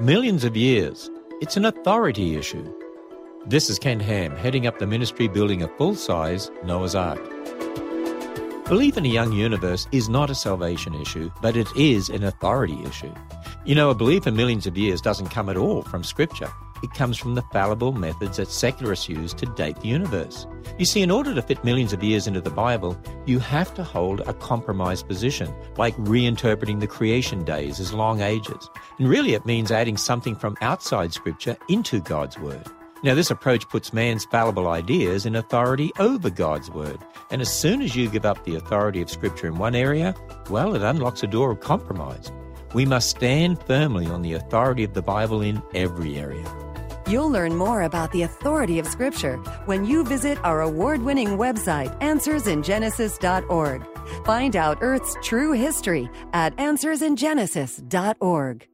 Millions of years. It's an authority issue. This is Ken Ham, heading up the ministry building a full-size Noah's Ark. Belief in a young universe is not a salvation issue, but it is an authority issue. You know, a belief in millions of years doesn't come at all from Scripture. It comes from the fallible methods that secularists use to date the universe. You see, in order to fit millions of years into the Bible, you have to hold a compromised position, like reinterpreting the creation days as long ages. And really it means adding something from outside Scripture into God's Word. Now, this approach puts man's fallible ideas in authority over God's Word. And as soon as you give up the authority of Scripture in one area, well, it unlocks a door of compromise. We must stand firmly on the authority of the Bible in every area. You'll learn more about the authority of Scripture when you visit our award-winning website, AnswersInGenesis.org. Find out Earth's true history at AnswersInGenesis.org.